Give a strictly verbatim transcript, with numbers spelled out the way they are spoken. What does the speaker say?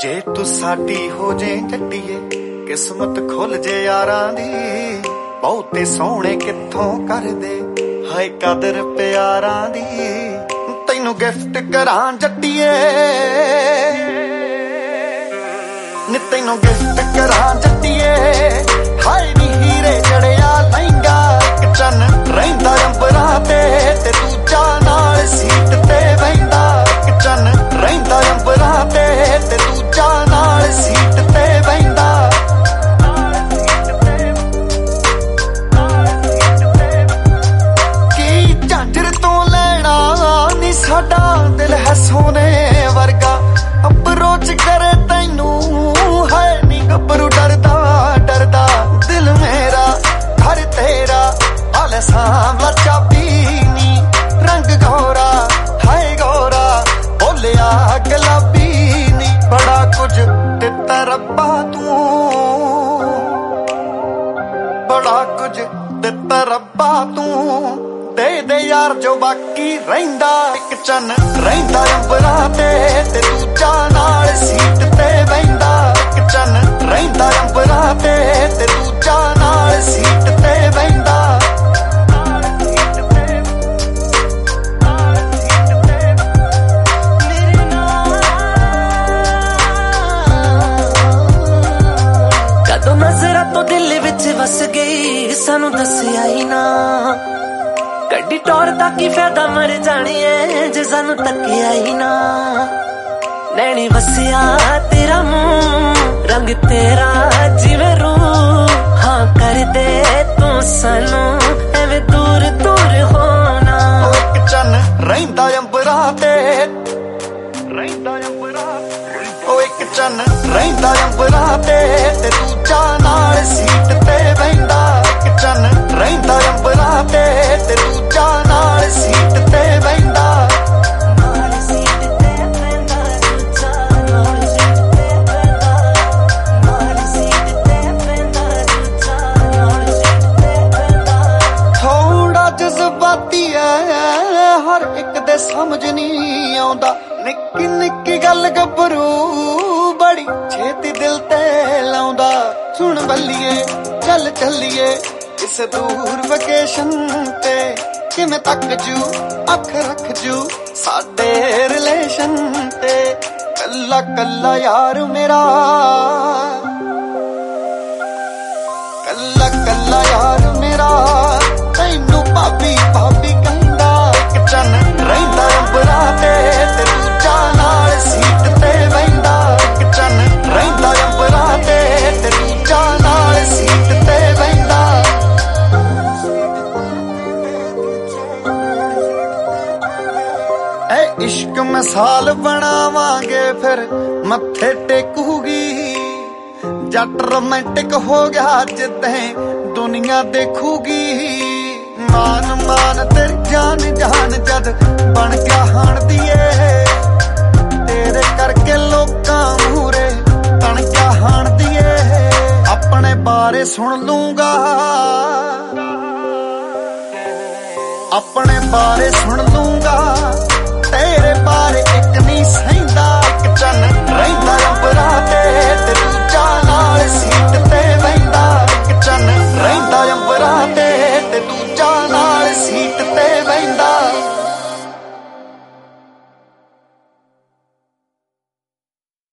जे तू साडी हो जे जट्टीए किस्मत खुल जे यारां दी बहुते सोहणे कित्थों कर दे हाय कदर प्यारां दी तैनू गिफ्ट करां जट्टीए नी तैनू गिफ्ट करां जट्टीए हाय नी हीरे जड़िया लहंगा इक चन रहिंदा अंबरां ते ते दूजा नाल सीट ते बहिंदा इक चन रहिंदा अंबरां ते ते दूजा नाल सीट ते बहिंदा की झांझर तो लैना नी साडा दिल है सोने वर्गा अप्रोच करे तैनू है नी गबरू डरदा डरदा दिल मेरा घर तेरा हाले सांवला चाबी नी रंग गोरा हाय गोरा बोलिया गुलाबी नी बड़ा कुछ दिता रब्बा तू बड़ा कुछ दिता रब्बा तू दे दे यार जो बाकी रहिंदा इक चन रहिंदा अंबरां ते ते दूजा नाल सीट ते बहिंदा इक चन रहिंदा अंबरां ते ते दूजा नाल सीट ते बहिंदा कदों नजरा तो दिल विच वस गई सानू दस्सिया ही ना गड्डी टोर दा की फायदा मर जानी है जे सानू तकिया ही ना नैनी वसिया तेरा मुंह रंग तेरा जिवे रूह हाँ कर दे तू सानू एवें दूर दूर होना इक चन रहिंदा अंबरां ते रहिंदा अंबरां ओ इक चन रहिंदा अंबरां ते ते दूजा नाल सीट ते बहिंदा इक चन रहिंदा अंबरां ते ते दूजा नाल सीट ते बहिंदा थोड़ा जज्बाती है हर एक दे समझ नहीं आउंदा निक्की निक्की गल गबरू बड़ी छेती दिल ते लाउंदा सुन बल्लिए चल चलिए इस दूर वेकेशन ते किवें तक जू अख रख जू साडे रिलेशन ते कल्ला कल्ला यार मेरा कल्ला कल्ला यार मेरा तैनू भाभी भाभी कहंदा इक चन रहिंदा अंबरां ते ते दूजा नाल सीट ते बहिंदा इक चन रहिंदा अंबरां ते ते दूजा नाल सीट ते बहिंदा ए इश्क मिसाल बनावांगे फिर मत्थे टेकूगी जट रोमांटिक हो गया जिद्दें दुनिया देखूगी मान मान तेरी जान जान जद बन गया हाण दिए तेरे करके लोकां मूरे तन गया हाण दिए अपने बारे सुन लूंगा अपने बारे सुन लूंगा तेरे बारे एक नहीं सहिंदा इक चन रहिंदा अंबरां ते ते दूजा नाल सीट ते बहिंदा